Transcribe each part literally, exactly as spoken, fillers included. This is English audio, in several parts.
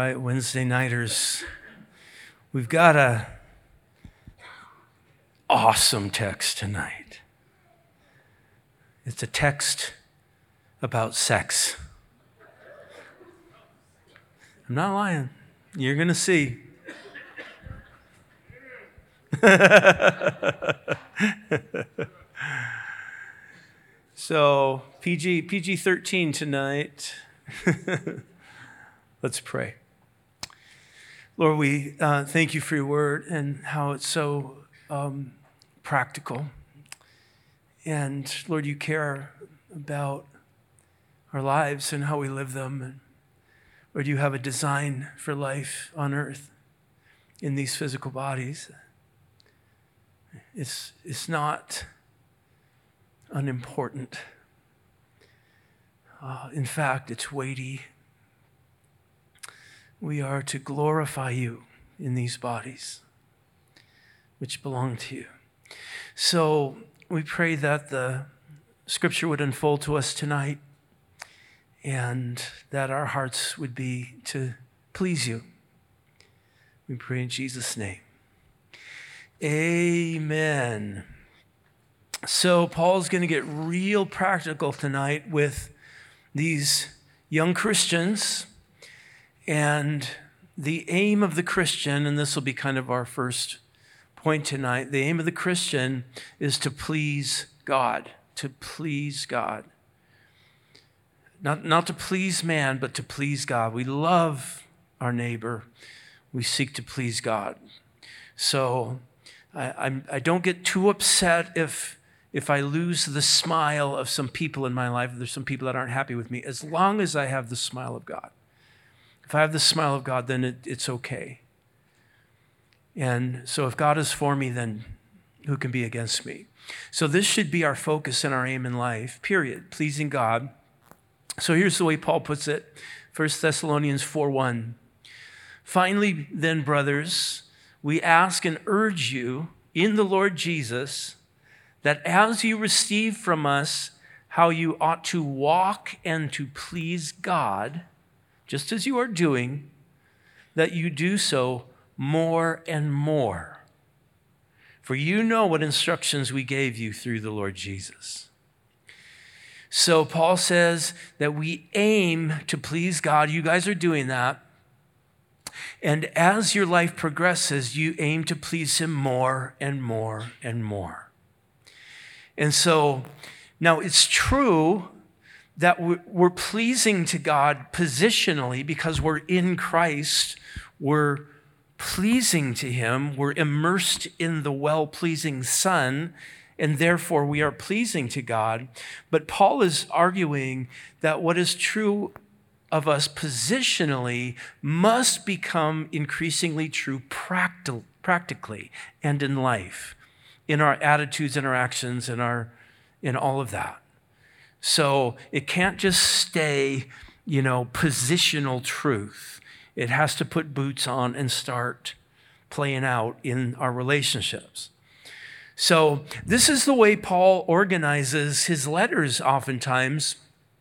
right, Wednesday nighters, we've got a awesome text tonight. It's a text about sex. I'm not lying. You're going to see. So, P G, P G thirteen tonight. Let's pray. Lord, we uh, thank you for your word and how it's so um, practical. And Lord, you care about our lives and how we live them. And Lord, you have a design for life on earth in these physical bodies. It's, it's not unimportant. Uh, in fact, it's weighty. We are to glorify you in these bodies, which belong to you. So we pray that the scripture would unfold to us tonight and that our hearts would be to please you. We pray in Jesus' name. Amen. So Paul's going to get real practical tonight with these young Christians. And the aim of the Christian, and this will be kind of our first point tonight, the aim of the Christian is to please God, to please God. Not, not to please man, but to please God. We love our neighbor. We seek to please God. So I, I'm, I don't get too upset if, if I lose the smile of some people in my life. There's some people that aren't happy with me, as long as I have the smile of God. If I have the smile of God, then it, it's okay. And so if God is for me, then who can be against me? So this should be our focus and our aim in life, period, pleasing God. So here's the way Paul puts it, First Thessalonians four one. Finally, then, brothers, we ask and urge you in the Lord Jesus that as you receive from us how you ought to walk and to please God, just as you are doing, that you do so more and more. For you know what instructions we gave you through the Lord Jesus. So Paul says that we aim to please God. You guys are doing that. And as your life progresses, you aim to please him more and more and more. And so now it's true that we're pleasing to God positionally because we're in Christ. We're pleasing to him. We're immersed in the well-pleasing Son, and therefore we are pleasing to God. But Paul is arguing that what is true of us positionally must become increasingly true practi- practically and in life, in our attitudes and our actions and our, in all of that. So it can't just stay, you know, positional truth. It has to put boots on and start playing out in our relationships. So this is the way Paul organizes his letters oftentimes,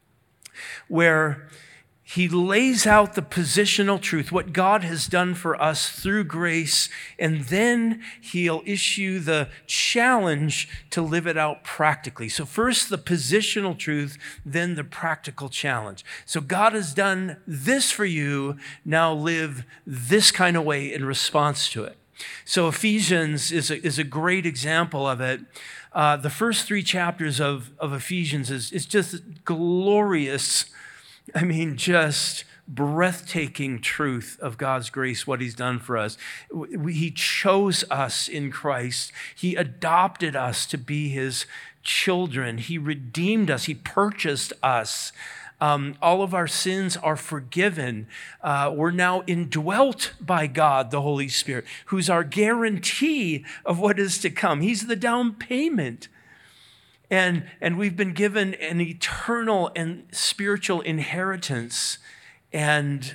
where he lays out the positional truth, what God has done for us through grace, and then he'll issue the challenge to live it out practically. So first the positional truth, then the practical challenge. So God has done this for you, now live this kind of way in response to it. So Ephesians is a, is a great example of it. Uh, the first three chapters of, of Ephesians is, is just glorious. I mean, just breathtaking truth of God's grace, what he's done for us. He chose us in Christ. He adopted us to be his children. He redeemed us. He purchased us. Um, all of our sins are forgiven. Uh, we're now indwelt by God, the Holy Spirit, who's our guarantee of what is to come. He's the down payment. And, and we've been given an eternal and spiritual inheritance. And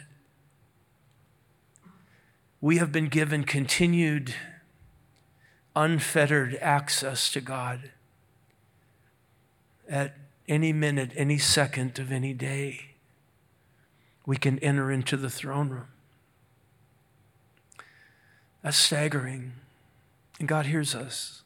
we have been given continued, unfettered access to God at any minute, any second of any day. We can enter into the throne room. That's staggering. And God hears us.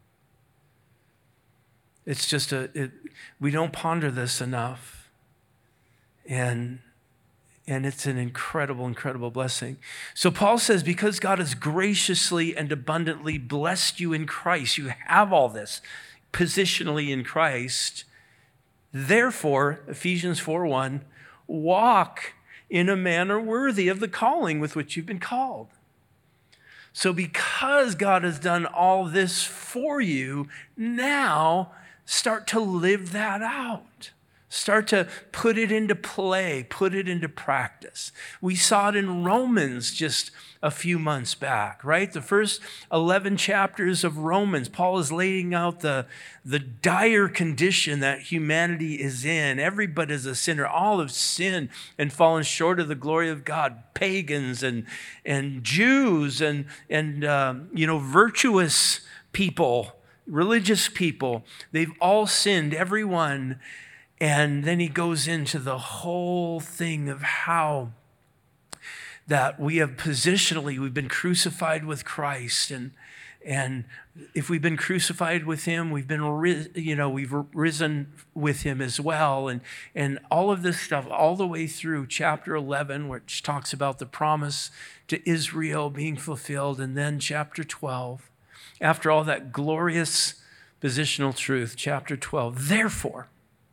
It's just a, it, we don't ponder this enough. And, and it's an incredible, incredible blessing. So Paul says, because God has graciously and abundantly blessed you in Christ, you have all this positionally in Christ. Therefore, Ephesians four one, walk in a manner worthy of the calling with which you've been called. So because God has done all this for you, now start to live that out. Start to put it into play, put it into practice. We saw it in Romans just a few months back, right? The first eleven chapters of Romans, Paul is laying out the, the dire condition that humanity is in. Everybody is a sinner. All have sinned and fallen short of the glory of God. Pagans and, and Jews and, and um, you know, virtuous people, religious people, they've all sinned, everyone. And then he goes into the whole thing of how that we have positionally, we've been crucified with Christ. And, and if we've been crucified with him, we've been, you know, we've risen with him as well. And, and all of this stuff, all the way through chapter eleven, which talks about the promise to Israel being fulfilled. And then chapter twelve, after all that glorious positional truth, chapter twelve, therefore,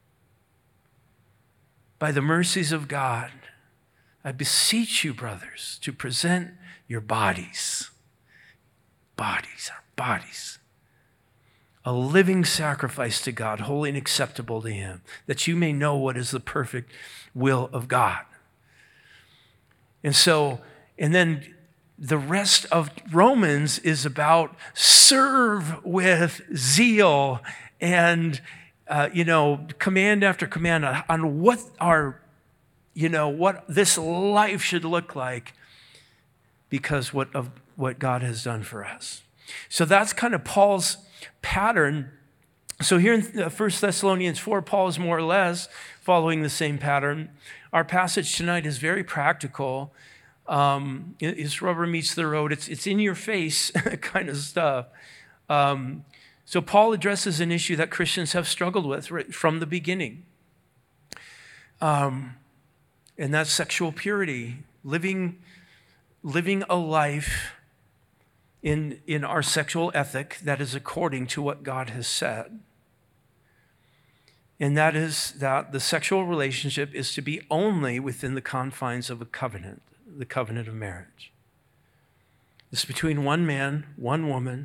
by the mercies of God, I beseech you, brothers, to present your bodies, bodies, our bodies, a living sacrifice to God, holy and acceptable to him, that you may know what is the perfect will of God. And so, and then the rest of Romans is about serve with zeal and Uh, you know, command after command on, on what our, you know, what this life should look like because what of what God has done for us. So that's kind of Paul's pattern. So here in First Thessalonians four, Paul is more or less following the same pattern. Our passage tonight is very practical. Um, it, it's rubber meets the road. It's it's in your face kind of stuff. Um, So Paul addresses an issue that Christians have struggled with right from the beginning. Um, and that's sexual purity, living, living a life in, in our sexual ethic that is according to what God has said. And that is that the sexual relationship is to be only within the confines of a covenant, the covenant of marriage. It's between one man, one woman,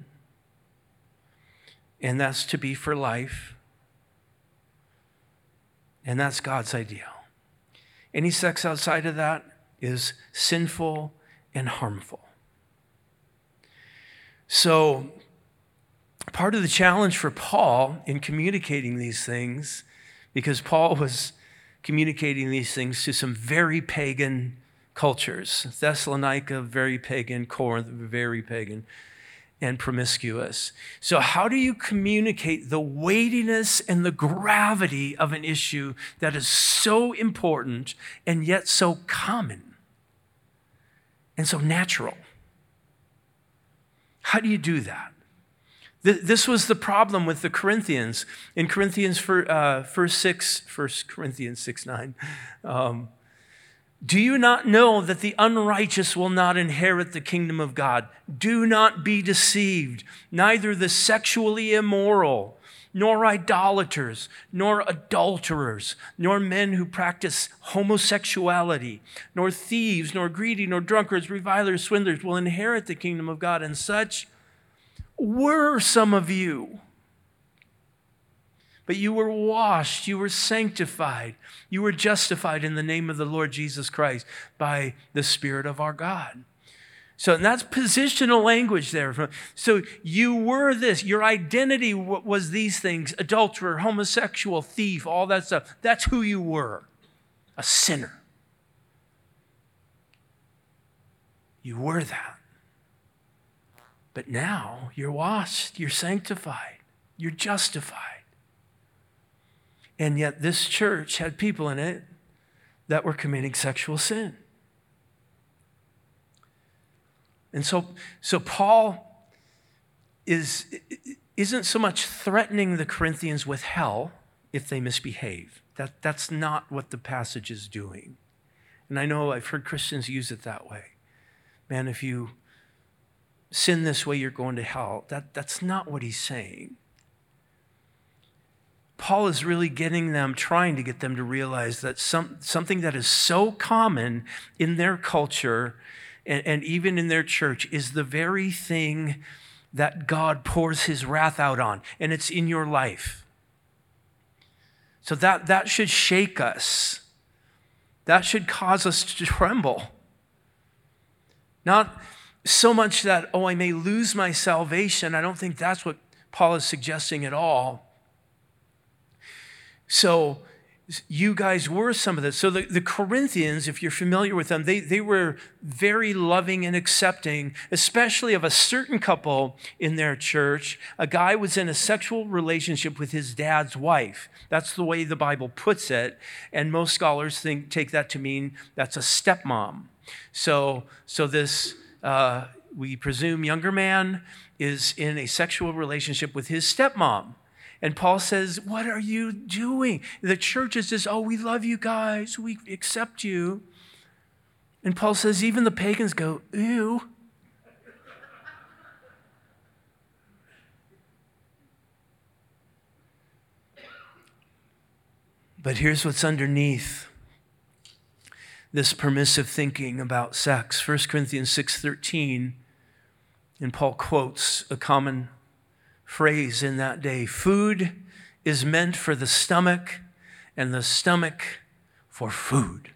and that's to be for life. And that's God's ideal. Any sex outside of that is sinful and harmful. So, part of the challenge for Paul in communicating these things, because Paul was communicating these things to some very pagan cultures. Thessalonica, very pagan. Corinth, very pagan and promiscuous. So how do you communicate the weightiness and the gravity of an issue that is so important and yet so common and so natural? How do you do that? This was the problem with the Corinthians. In Corinthians, for, uh, first six, First Corinthians six nine, um, do you not know that the unrighteous will not inherit the kingdom of God? Do not be deceived. Neither the sexually immoral, nor idolaters, nor adulterers, nor men who practice homosexuality, nor thieves, nor greedy, nor drunkards, revilers, swindlers will inherit the kingdom of God. And such were some of you. But you were washed, you were sanctified, you were justified in the name of the Lord Jesus Christ by the Spirit of our God. So and that's positional language there. So you were this, your identity was these things, adulterer, homosexual, thief, all that stuff. That's who you were, a sinner. You were that. But now you're washed, you're sanctified, you're justified. And yet this church had people in it that were committing sexual sin. And so, so Paul is, isn't so much threatening the Corinthians with hell if they misbehave. That, that's not what the passage is doing. And I know I've heard Christians use it that way. Man, if you sin this way, you're going to hell. That, that's not what he's saying. Paul is really getting them, trying to get them to realize that some, something that is so common in their culture and, and even in their church is the very thing that God pours his wrath out on, and it's in your life. So that, that should shake us. That should cause us to tremble. Not so much that, oh, I may lose my salvation. I don't think that's what Paul is suggesting at all. So you guys were some of this. So the, the Corinthians, if you're familiar with them, they, they were very loving and accepting, especially of a certain couple in their church. A guy was in a sexual relationship with his dad's wife. That's the way the Bible puts it. And most scholars think take that to mean that's a stepmom. So, so this, uh, we presume, younger man is in a sexual relationship with his stepmom. And Paul says, what are you doing? The church is just, oh, we love you guys. We accept you. And Paul says, even the pagans go, ew. But here's what's underneath this permissive thinking about sex. First Corinthians six thirteen, and Paul quotes a common phrase in that day: food is meant for the stomach, and the stomach for food.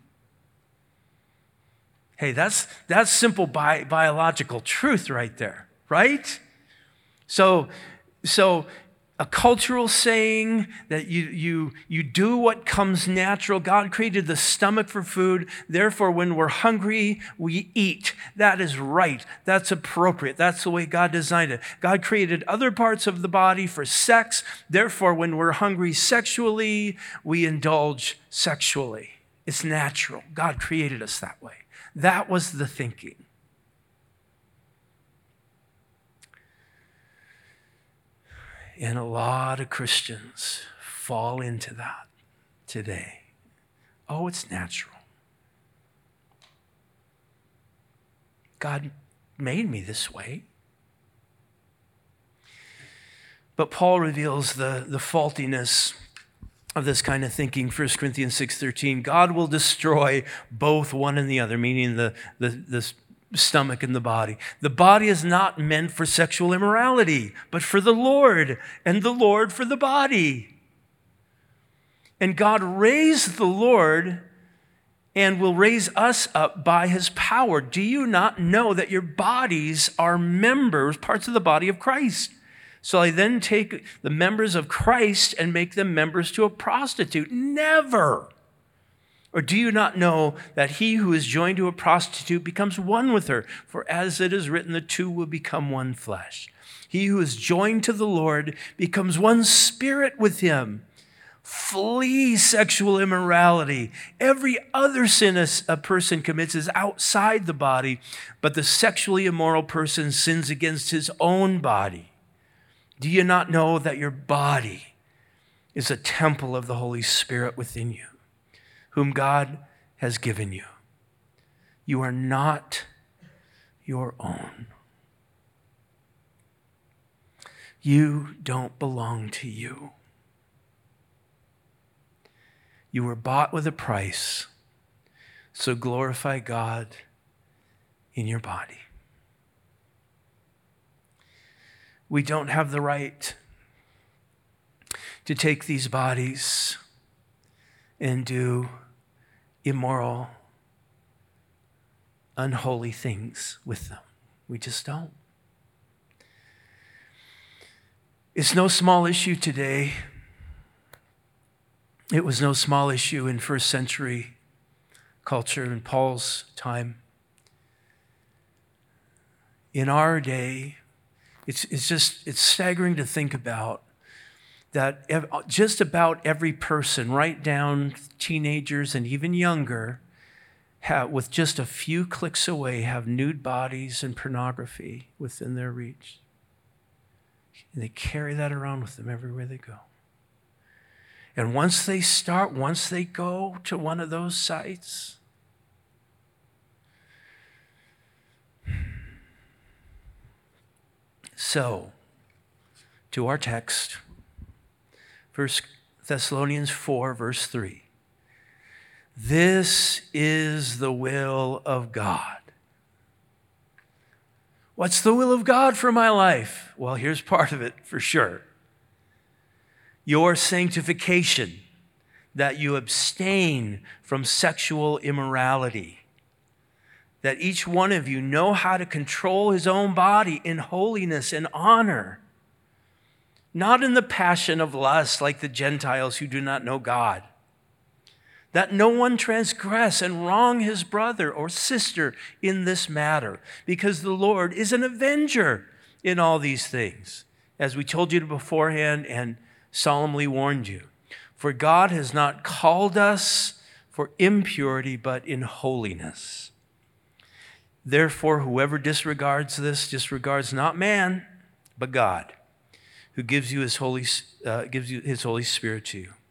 Hey, that's that's simple bi- biological truth right there, right? So, so a cultural saying that you you you do what comes natural. God created the stomach for food. Therefore, when we're hungry, we eat. That is right. That's appropriate. That's the way God designed it. God created other parts of the body for sex. Therefore, when we're hungry sexually, we indulge sexually. It's natural. God created us that way. That was the thinking. And a lot of Christians fall into that today. Oh, it's natural. God made me this way. But Paul reveals the, the faultiness of this kind of thinking. First Corinthians six thirteen, God will destroy both one and the other, meaning the, the, the stomach and the body. The body is not meant for sexual immorality, but for the Lord, and the Lord for the body. And God raised the Lord and will raise us up by his power. Do you not know that your bodies are members, parts of the body of Christ? So I then take the members of Christ and make them members to a prostitute? Never. Or do you not know that he who is joined to a prostitute becomes one with her? For as it is written, the two will become one flesh. He who is joined to the Lord becomes one spirit with him. Flee sexual immorality. Every other sin a person commits is outside the body, but the sexually immoral person sins against his own body. Do you not know that your body is a temple of the Holy Spirit within you, whom God has given you? You are not your own. You don't belong to you. You were bought with a price, so glorify God in your body. We don't have the right to take these bodies and do immoral, unholy things with them. We just don't. It's no small issue today. It was no small issue in first century culture in Paul's time. In our day, it's, it's just, it's staggering to think about that just about every person, right down teenagers and even younger, have, with just a few clicks away, have nude bodies and pornography within their reach. And they carry that around with them everywhere they go. And once they start, once they go to one of those sites, so, to our text, First Thessalonians four, verse three. This is the will of God. What's the will of God for my life? Well, here's part of it for sure. Your sanctification, that you abstain from sexual immorality, that each one of you know how to control his own body in holiness and honor, not in the passion of lust like the Gentiles who do not know God, that no one transgress and wrong his brother or sister in this matter, because the Lord is an avenger in all these things, as we told you beforehand and solemnly warned you. For God has not called us for impurity, but in holiness. Therefore, whoever disregards this disregards not man, but God, who gives you his holy, uh, gives you his Holy Spirit to you.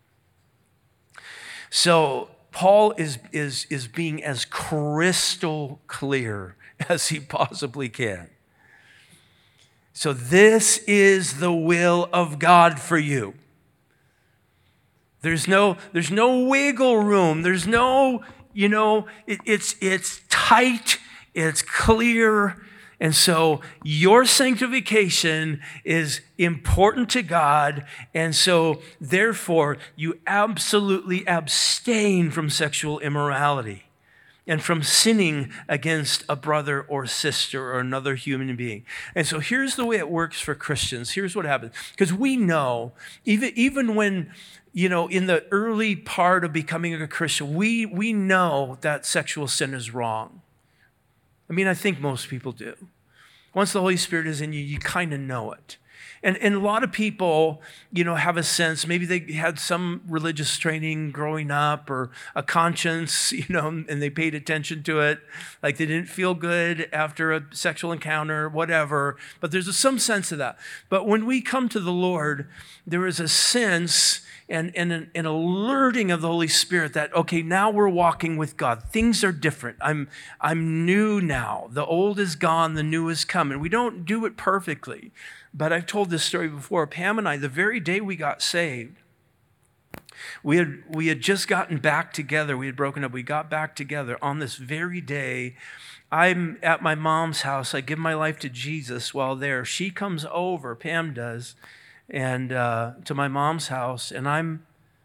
So Paul is, is, is being as crystal clear as he possibly can. So this is the will of God for you. There's no, there's no wiggle room. There's no, you know, it, it's, it's tight, it's clear. And so your sanctification is important to God, and so therefore you absolutely abstain from sexual immorality and from sinning against a brother or sister or another human being. And so here's the way it works for Christians. Here's what happens. Because we know, even, even when, you know, in the early part of becoming a Christian, we, we know that sexual sin is wrong. I mean, I think most people do. Once the Holy Spirit is in you, you kind of know it. And, and a lot of people, you know, have a sense, maybe they had some religious training growing up or a conscience, you know, and they paid attention to it. Like they didn't feel good after a sexual encounter, whatever. But there's a, some sense of that. But when we come to the Lord, there is a sense and, and an, an alerting of the Holy Spirit that, okay, now we're walking with God. Things are different. I'm, I'm new now. The old is gone, the new is coming. We don't do it perfectly. But I've told this story before. Pam and I, the very day we got saved, we had, we had just gotten back together. We had broken up. We got back together on this very day. I'm at my mom's house. I give my life to Jesus while there. She comes over, Pam does, and uh, to my mom's house, and I'm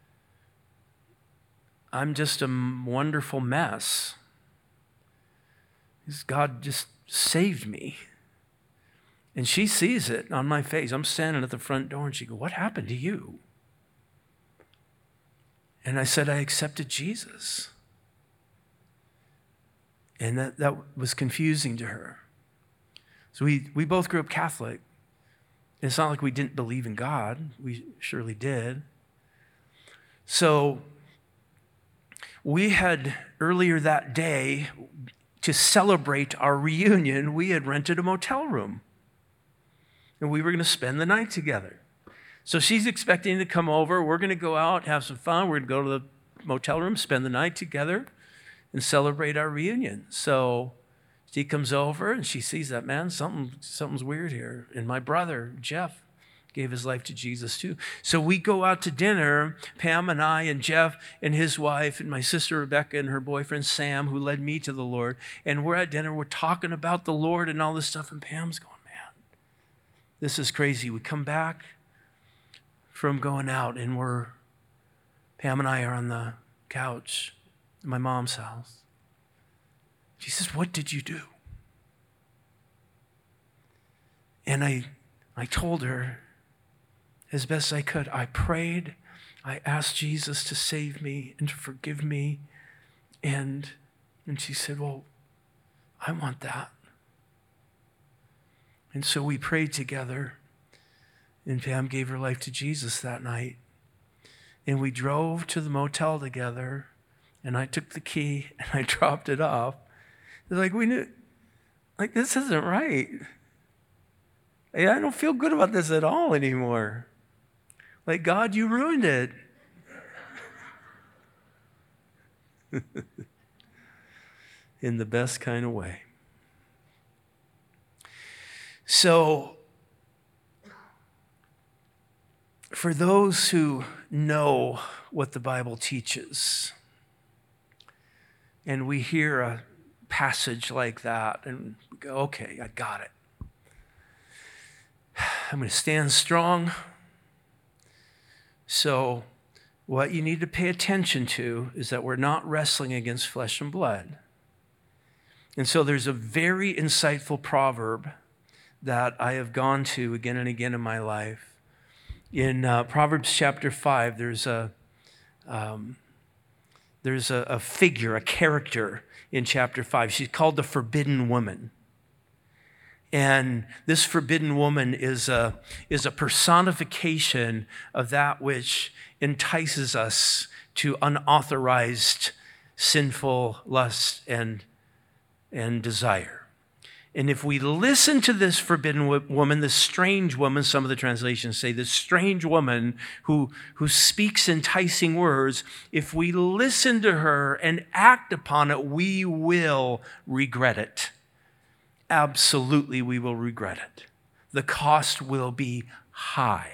I'm just a wonderful mess. God just saved me. And she sees it on my face. I'm standing at the front door, and she goes, "What happened to you?" And I said, "I accepted Jesus." And that, that was confusing to her. So we, we both grew up Catholic. It's not like we didn't believe in God. We surely did. So we had, earlier that day, to celebrate our reunion, we had rented a motel room. And we were going to spend the night together. So she's expecting to come over. We're going to go out, have some fun. We're going to go to the motel room, spend the night together, and celebrate our reunion. So she comes over, and she sees that, man, something, something's weird here. And my brother, Jeff, gave his life to Jesus too. So we go out to dinner, Pam and I and Jeff and his wife and my sister Rebecca and her boyfriend Sam, who led me to the Lord. And we're at dinner. We're talking about the Lord and all this stuff. And Pam's going, this is crazy. We come back from going out, and we're, Pam and I are on the couch in my mom's house. She says, "What did you do?" And I, I told her as best I could. I prayed. I asked Jesus to save me and to forgive me. And, and she said, "Well, I want that." And so we prayed together, and Pam gave her life to Jesus that night. And we drove to the motel together, and I took the key and I dropped it off. They're like, we knew, like, this isn't right. I don't feel good about this at all anymore. Like, God, you ruined it. In the best kind of way. So, for those who know what the Bible teaches, and we hear a passage like that, and we go, okay, I got it. I'm going to stand strong. So, what you need to pay attention to is that we're not wrestling against flesh and blood. And so there's a very insightful proverb that I have gone to again and again in my life. In uh, Proverbs chapter five, there's a um, there's a, a figure, a character in chapter five. She's called the forbidden woman. And this forbidden woman is a, is a personification of that which entices us to unauthorized, sinful lust and, and desire. And if we listen to this forbidden woman, this strange woman, some of the translations say this strange woman who, who speaks enticing words, if we listen to her and act upon it, we will regret it. Absolutely, we will regret it. The cost will be high.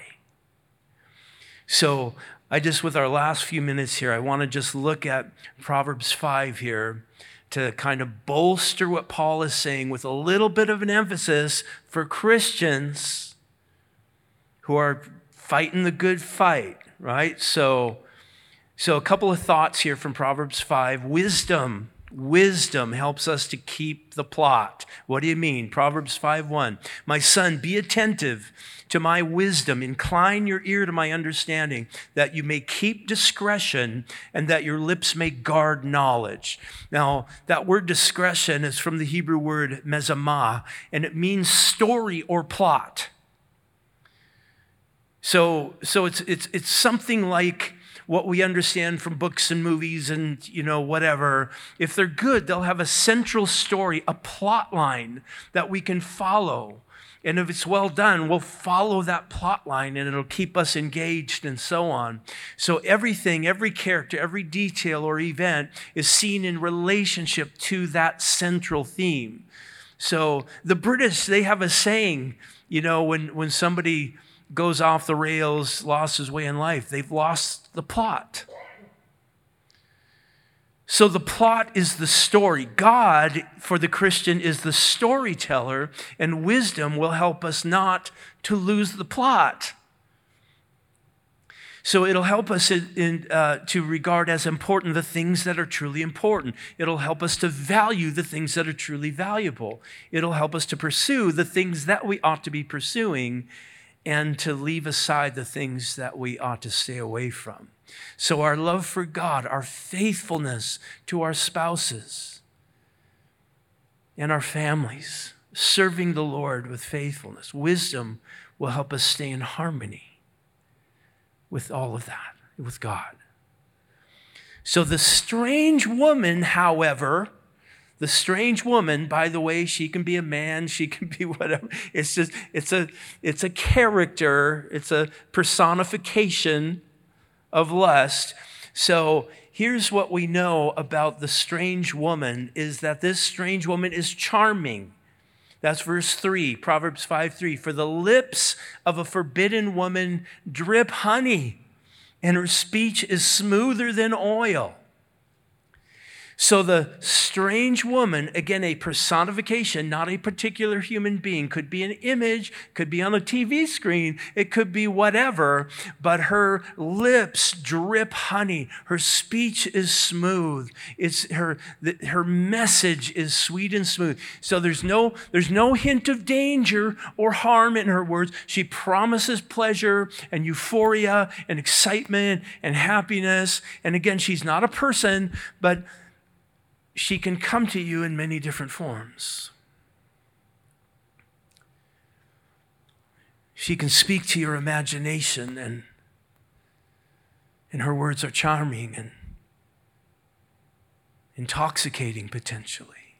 So I just, with our last few minutes here, I want to just look at Proverbs five here to kind of bolster what Paul is saying with a little bit of an emphasis for Christians who are fighting the good fight, right? So, so a couple of thoughts here from Proverbs five. Wisdom. Wisdom helps us to keep the plot. What do you mean? Proverbs five one. My son, be attentive to my wisdom. Incline your ear to my understanding, that you may keep discretion and that your lips may guard knowledge. Now, that word discretion is from the Hebrew word mezamah, and it means story or plot. So, so it's it's it's something like what we understand from books and movies and, you know, whatever. If they're good, they'll have a central story, a plot line that we can follow. And if it's well done, we'll follow that plot line and it'll keep us engaged and so on. So everything, every character, every detail or event is seen in relationship to that central theme. So the British, they have a saying, you know, when, when somebody goes off the rails, lost his way in life, they've lost the plot. So the plot is the story. God, for the Christian, is the storyteller, and wisdom will help us not to lose the plot. So it'll help us in, in, uh, to regard as important the things that are truly important. It'll help us to value the things that are truly valuable. It'll help us to pursue the things that we ought to be pursuing, and to leave aside the things that we ought to stay away from. So our love for God, our faithfulness to our spouses and our families, serving the Lord with faithfulness, wisdom will help us stay in harmony with all of that, with God. So the strange woman, however, The strange woman, by the way, she can be a man, she can be whatever. It's just, it's a, it's a character, it's a personification of lust. So here's what we know about the strange woman is that this strange woman is charming. That's verse three, Proverbs five three. For the lips of a forbidden woman drip honey, and her speech is smoother than oil. So the strange woman, again, a personification, not a particular human being, could be an image, could be on a T V screen, it could be whatever, but her lips drip honey. Her speech is smooth. It's her, the, her message is sweet and smooth. So there's no, there's no hint of danger or harm in her words. She promises pleasure and euphoria and excitement and happiness. And again, she's not a person, but she can come to you in many different forms. She can speak to your imagination, and, and her words are charming, and intoxicating potentially.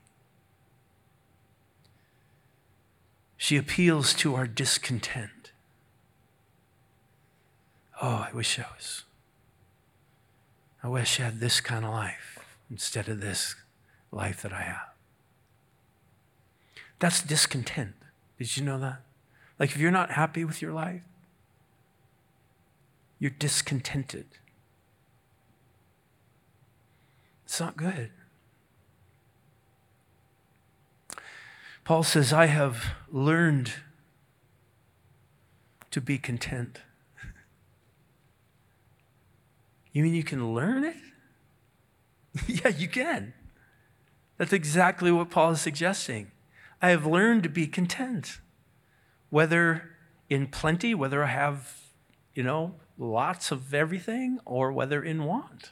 She appeals to our discontent. Oh, I wish I was, I wish I had this kind of life instead of this life that I have. That's discontent. Did you know that? Like if you're not happy with your life, you're discontented. It's not good. Paul says, I have learned to be content. You mean you can learn it? Yeah, you can. That's exactly what Paul is suggesting. I have learned to be content, whether in plenty, whether I have, you know, lots of everything, or whether in want.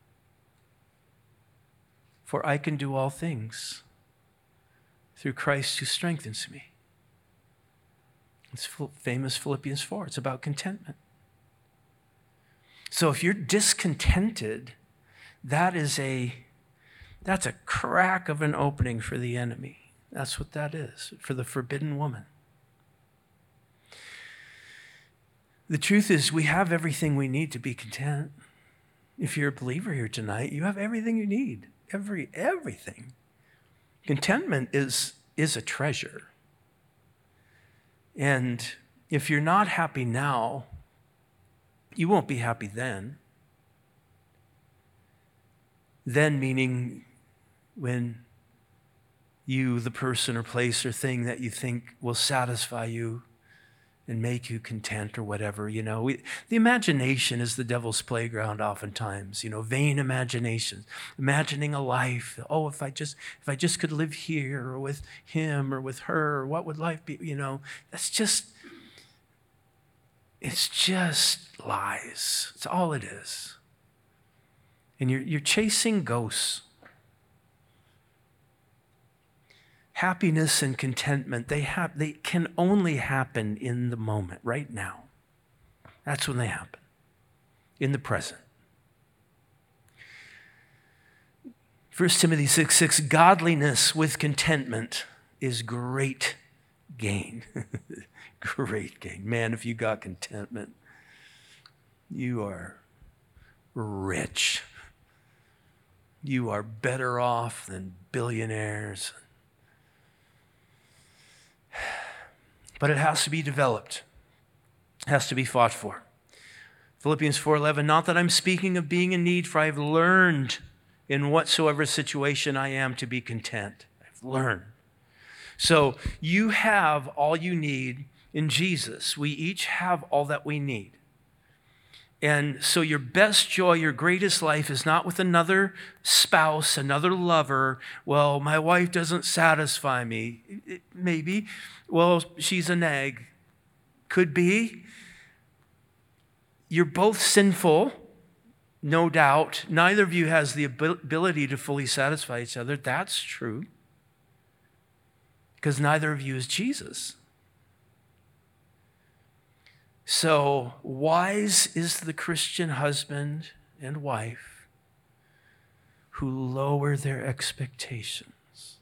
For I can do all things through Christ who strengthens me. It's famous Philippians four. It's about contentment. So if you're discontented, that is a, that's a crack of an opening for the enemy. That's what that is, for the forbidden woman. The truth is, we have everything we need to be content. If you're a believer here tonight, you have everything you need. Every, everything. Contentment is, is a treasure. And if you're not happy now, you won't be happy then. Then meaning when you, the person or place or thing that you think will satisfy you and make you content or whatever, you know. We, the imagination is the devil's playground oftentimes, you know, vain imaginations, imagining a life. Oh, if I just, if I just could live here or with him or with her, what would life be? You know, that's just, it's just lies. It's all it is. And you're, you're chasing ghosts. Happiness and contentment, they have, they can only happen in the moment, right now. That's when they happen, in the present. First Timothy six six, godliness with contentment is great gain. Great gain. Man, if you got contentment, you are rich. You are better off than billionaires. But it has to be developed. It has to be fought for. Philippians four eleven, not that I'm speaking of being in need, for I have learned in whatsoever situation I am to be content. I've learned. So you have all you need in Jesus. We each have all that we need. And so your best joy, your greatest life is not with another spouse, another lover. Well, my wife doesn't satisfy me. It, maybe. Well, she's a nag. Could be. You're both sinful, no doubt. Neither of you has the ability to fully satisfy each other. That's true. Because neither of you is Jesus. So wise is the Christian husband and wife who lower their expectations.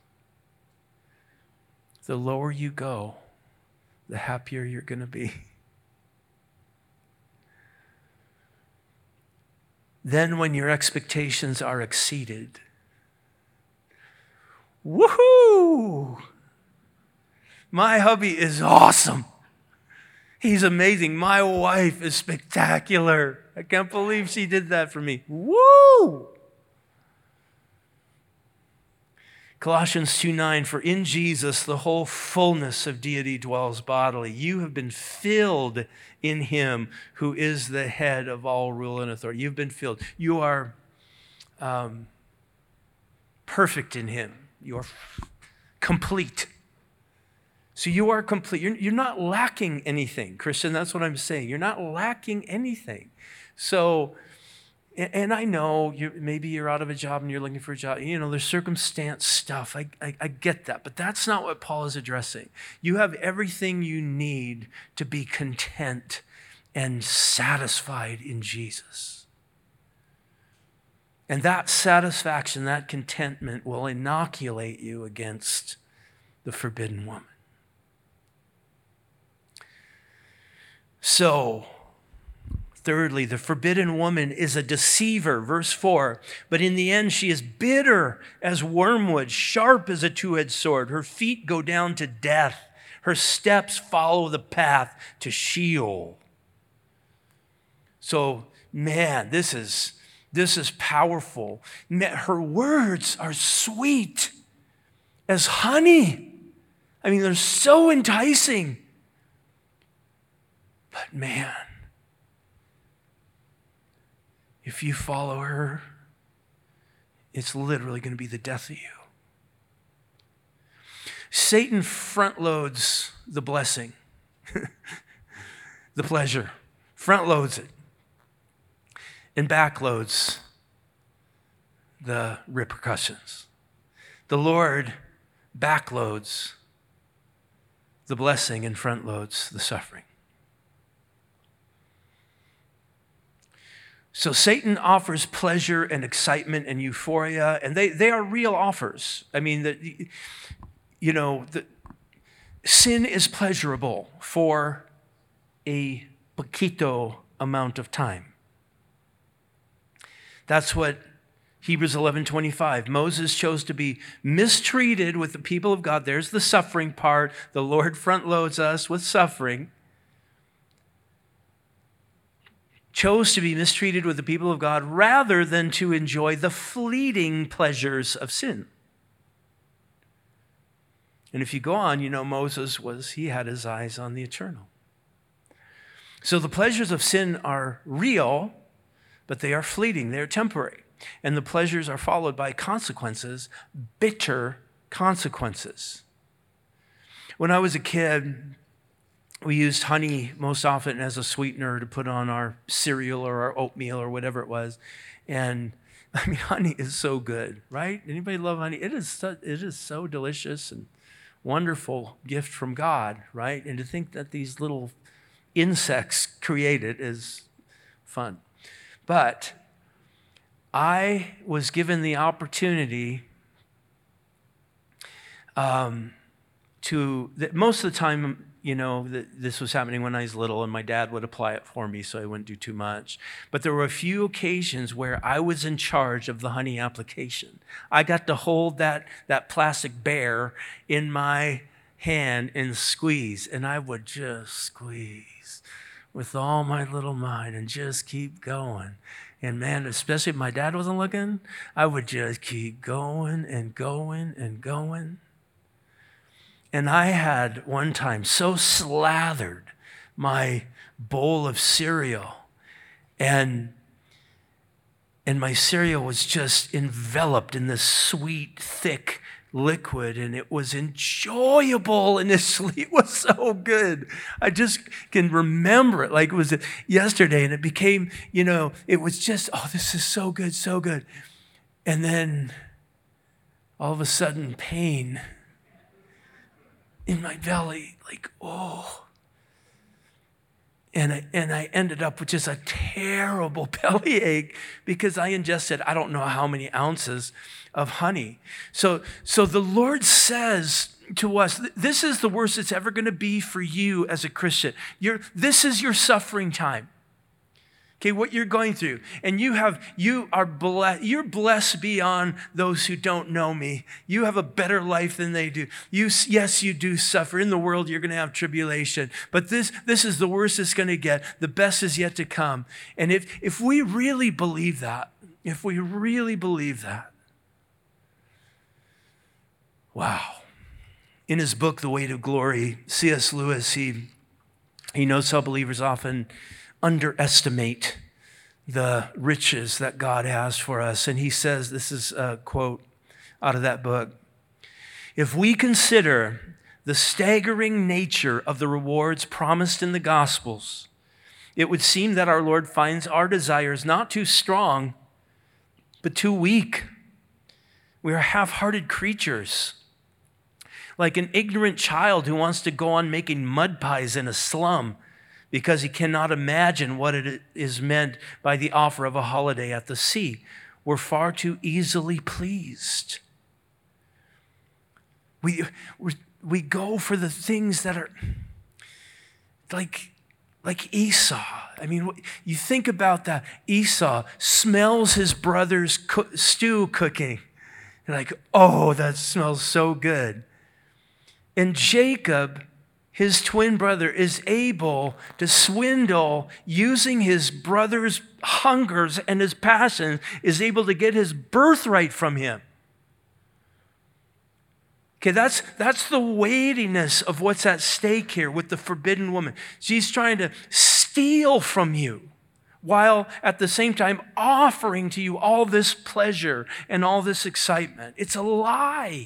The lower you go, the happier you're going to be. Then when your expectations are exceeded, woohoo! My hubby is awesome. He's amazing. My wife is spectacular. I can't believe she did that for me. Woo! Colossians two nine, for in Jesus the whole fullness of deity dwells bodily. You have been filled in him who is the head of all rule and authority. You've been filled. You are um, perfect in him. You are complete. So you are complete. You're, you're not lacking anything, Christian. That's what I'm saying. You're not lacking anything. So, and, and I know you're, maybe you're out of a job and you're looking for a job. You know, there's circumstance stuff. I, I, I get that. But that's not what Paul is addressing. You have everything you need to be content and satisfied in Jesus. And that satisfaction, that contentment will inoculate you against the forbidden woman. So, thirdly, the forbidden woman is a deceiver, verse four. But in the end, she is bitter as wormwood, sharp as a two-edged sword. Her feet go down to death. Her steps follow the path to Sheol. So, man, this is, this is powerful. Her words are sweet as honey. I mean, they're so enticing. But man, if you follow her, it's literally going to be the death of you. Satan front loads the blessing, the pleasure, front loads it, and back loads the repercussions. The Lord backloads the blessing and front loads the suffering. So Satan offers pleasure and excitement and euphoria, and they, they are real offers. I mean, the, you know, the, sin is pleasurable for a poquito amount of time. That's what Hebrews eleven twenty-five. Moses chose to be mistreated with the people of God. There's the suffering part. The Lord front loads us with suffering. Chose to be mistreated with the people of God rather than to enjoy the fleeting pleasures of sin. And if you go on, you know, Moses was, he had his eyes on the eternal. So the pleasures of sin are real, but they are fleeting, they're temporary. And the pleasures are followed by consequences, bitter consequences. When I was a kid, we used honey most often as a sweetener to put on our cereal or our oatmeal or whatever it was. And I mean, honey is so good, right? Anybody love honey? It is so, it is so delicious and wonderful gift from God, right? And to think that these little insects create it is fun. But I was given the opportunity um, to, that most of the time, you know, this was happening when I was little, and my dad would apply it for me, so I wouldn't do too much. But there were a few occasions where I was in charge of the honey application. I got to hold that, that plastic bear in my hand and squeeze, and I would just squeeze with all my little mind and just keep going. And man, especially if my dad wasn't looking, I would just keep going and going and going. And I had one time so slathered my bowl of cereal, and, and my cereal was just enveloped in this sweet, thick liquid, and it was enjoyable initially. It was so good. I just can remember it like it was yesterday, and it became, you know, it was just, oh, this is so good, so good. And then all of a sudden, pain in my belly, like, oh. And I, and I ended up with just a terrible bellyache because I ingested, I don't know how many ounces of honey. So, so the Lord says to us, this is the worst it's ever going to be for you as a Christian. You're, this is your suffering time. Okay, what you're going through. And you have, you are blessed, you're blessed beyond those who don't know me. You have a better life than they do. You, yes, you do suffer. In the world, you're going to have tribulation. But this, this is the worst it's going to get. The best is yet to come. And if, if we really believe that, if we really believe that, wow. In his book, The Weight of Glory, C S Lewis, he, he knows how believers often underestimate the riches that God has for us. And he says, this is a quote out of that book, if we consider the staggering nature of the rewards promised in the Gospels, it would seem that our Lord finds our desires not too strong, but too weak. We are half-hearted creatures, like an ignorant child who wants to go on making mud pies in a slum because he cannot imagine what it is meant by the offer of a holiday at the sea. We're far too easily pleased. We, we, we go for the things that are like, like Esau. I mean, you think about that. Esau smells his brother's co- stew cooking. You're like, oh, that smells so good. And Jacob, his twin brother, is able to swindle using his brother's hungers and his passions, is able to get his birthright from him. Okay, that's, that's the weightiness of what's at stake here with the forbidden woman. She's trying to steal from you while at the same time offering to you all this pleasure and all this excitement. It's a lie.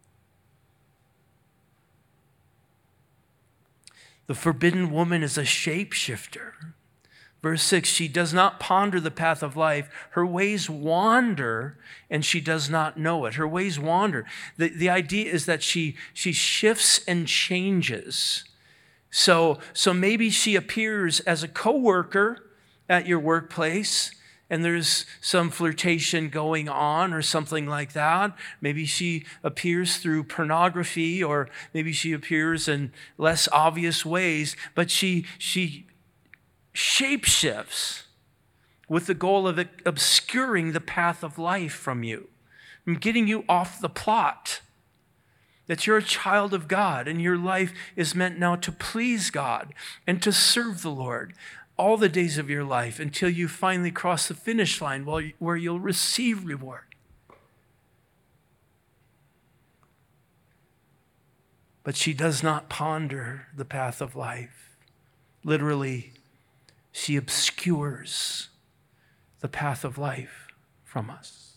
The forbidden woman is a shapeshifter. Verse six, she does not ponder the path of life. Her ways wander, and she does not know it. Her ways wander. The, the idea is that she, she shifts and changes. So, so maybe she appears as a coworker at your workplace, and there's some flirtation going on or something like that. Maybe she appears through pornography, or maybe she appears in less obvious ways, but she, she shapeshifts with the goal of obscuring the path of life from you, from getting you off the plot. That you're a child of God and your life is meant now to please God and to serve the Lord all the days of your life until you finally cross the finish line where you'll receive reward. But she does not ponder the path of life. Literally, she obscures the path of life from us,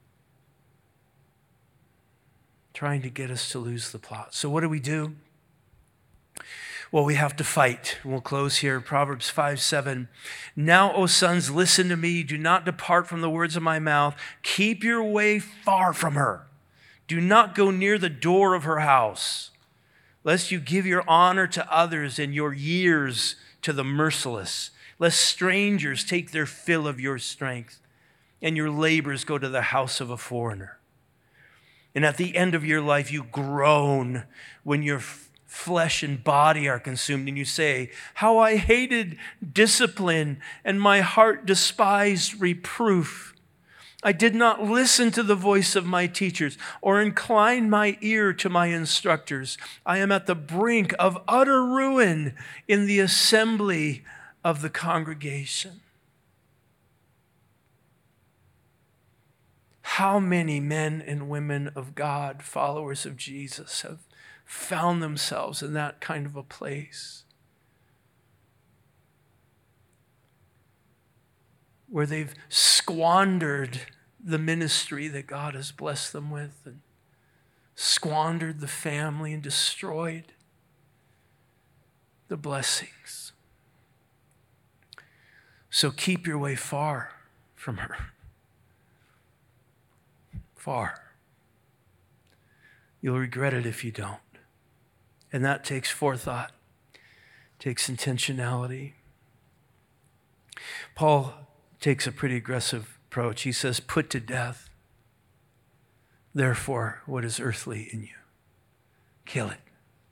trying to get us to lose the plot. So what do we do? Well, we have to fight. We'll close here. Proverbs five seven. Now, O sons, listen to me. Do not depart from the words of my mouth. Keep your way far from her. Do not go near the door of her house, lest you give your honor to others and your years to the merciless, lest strangers take their fill of your strength and your labors go to the house of a foreigner. And at the end of your life, you groan when your flesh and body are consumed, and you say, how I hated discipline, and my heart despised reproof. I did not listen to the voice of my teachers or incline my ear to my instructors. I am at the brink of utter ruin in the assembly of the congregation. How many men and women of God, followers of Jesus, have found themselves in that kind of a place where they've squandered the ministry that God has blessed them with, and squandered the family and destroyed the blessings. So keep your way far from her. Far. You'll regret it if you don't. And that takes forethought, takes intentionality. Paul takes a pretty aggressive approach. He says, put to death, therefore, what is earthly in you. Kill it.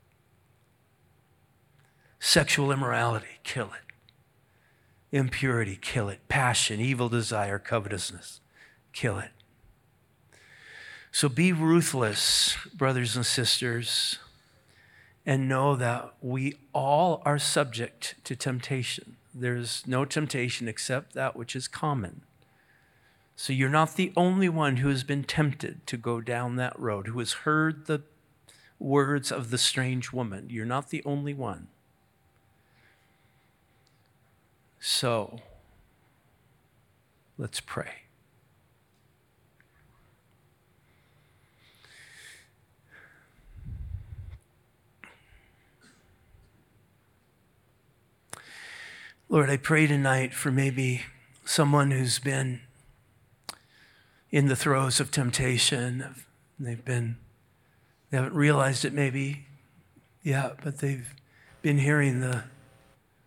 Sexual immorality, kill it. Impurity, kill it. Passion, evil desire, covetousness, kill it. So be ruthless, brothers and sisters, and know that we all are subject to temptation. There's no temptation except that which is common. So you're not the only one who has been tempted to go down that road, who has heard the words of the strange woman. You're not the only one. So let's pray. Lord, I pray tonight for maybe someone who's been in the throes of temptation. They've been, they haven't realized it maybe yet, but they've been hearing the,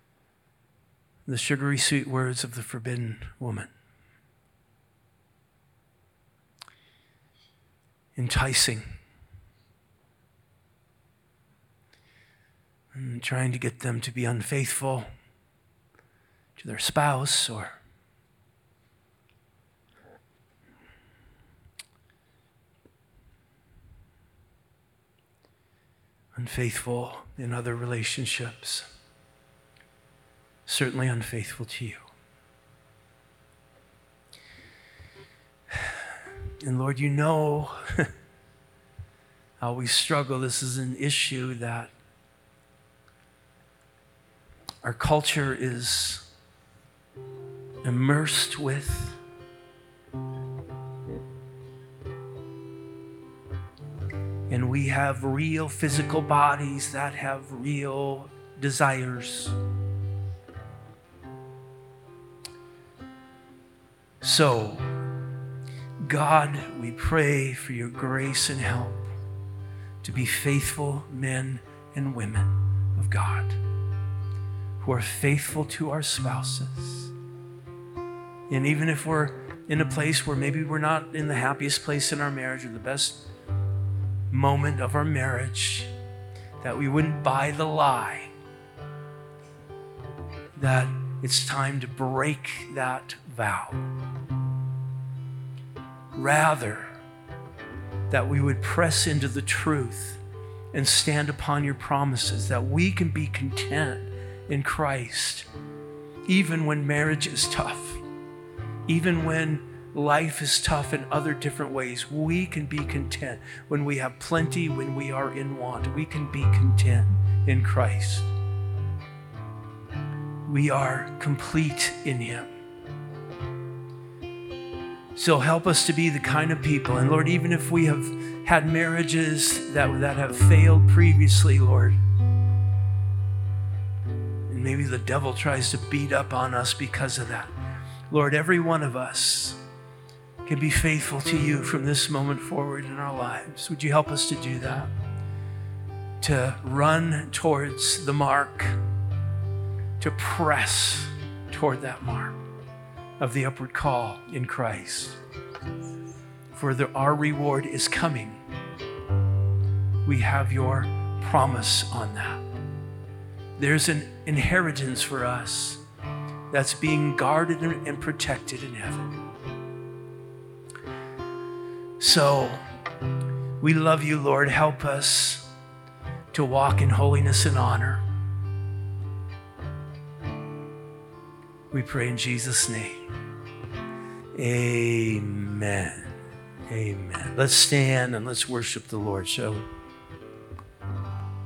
the sugary sweet words of the forbidden woman. enticing, and trying to get them to be unfaithful to their spouse or unfaithful in other relationships, certainly unfaithful to you. And Lord, you know how we struggle. This is an issue that our culture is immersed with. And we have real physical bodies that have real desires. So, God, we pray for your grace and help to be faithful men and women of God who are faithful to our spouses. And even if we're in a place where maybe we're not in the happiest place in our marriage or the best moment of our marriage, that we wouldn't buy the lie that it's time to break that vow. Rather, that we would press into the truth and stand upon your promises, that we can be content in Christ, even when marriage is tough, even when life is tough in other different ways. We can be content when we have plenty, when we are in want. We can be content in Christ. We are complete in him. So help us to be the kind of people, and Lord, even if we have had marriages that, that have failed previously, Lord, and maybe the devil tries to beat up on us because of that, Lord, every one of us can be faithful to you from this moment forward in our lives. Would you help us to do that? To run towards the mark, to press toward that mark of the upward call in Christ. For the, our reward is coming. We have your promise on that. There's an inheritance for us that's being guarded and protected in heaven. So, we love you, Lord. Help us to walk in holiness and honor. We pray in Jesus' name. Amen. Amen. Let's stand and let's worship the Lord, shall we?